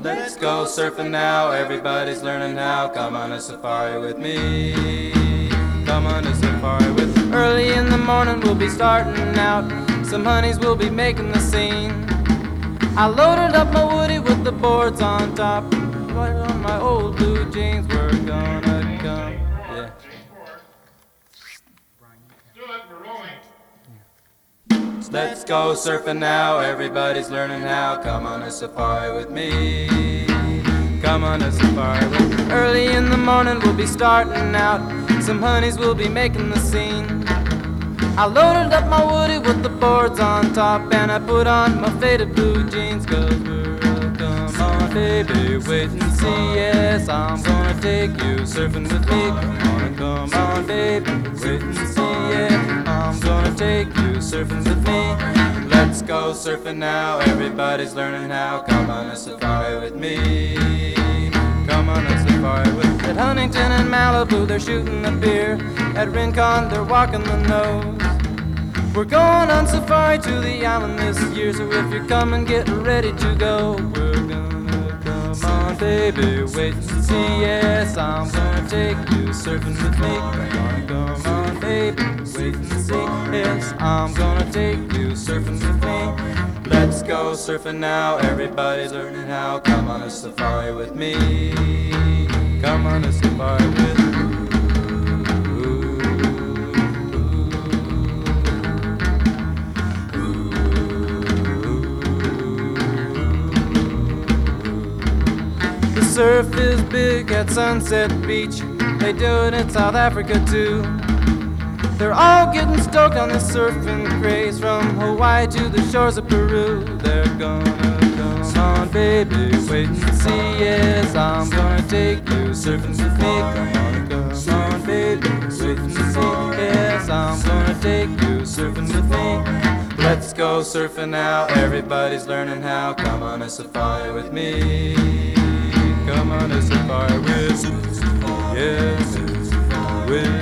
Let's go surfing now, everybody's learning how. Come on a safari with me. Come on a safari with me. Early in the morning we'll be starting out. Some honeys will be making the scene. I loaded up my Woody with the boards on top. Right on my old blue jeans, we're gonna come. Yeah. Let's go surfing now, everybody's learning how. Come on a safari with me. Come on a safari with me. Early in the morning we'll be starting out. Some honeys will be making the scene. I loaded up my Woody with the boards on top, and I put on my faded blue jeans, 'cause we're come on baby, wait and see. Yes, I'm gonna take you surfing with me. Come on baby, wait and see. Yeah, I'm gonna take you surfing with me. Let's go surfing now, everybody's learning how. Come on a safari with me. Come on a safari with me. At Huntington and Malibu they're shooting the beer. At Rincon they're walking the nose. We're going on safari to the island this year, so if you're coming, get ready to go. We're gonna come on, baby, wait and see. Yes, I'm gonna take you surfing with me. Come on, baby, wait and see. Yes, I'm gonna take you surfing with me. Let's go surfing now, everybody's learning how. Come on a safari with me. Come on a safari with me. Surf is big at Sunset Beach. They do it in South Africa too. They're all getting stoked on this surfing craze, from Hawaii to the shores of Peru. They're gonna come on, baby, wait and see. Yes, I'm gonna take you surfing with me. Come on, baby, wait and see. Yes, I'm gonna take you surfing with me. Let's go surfing now, everybody's learning how. Come on a safari with me. Come on a safari with me, yeah, with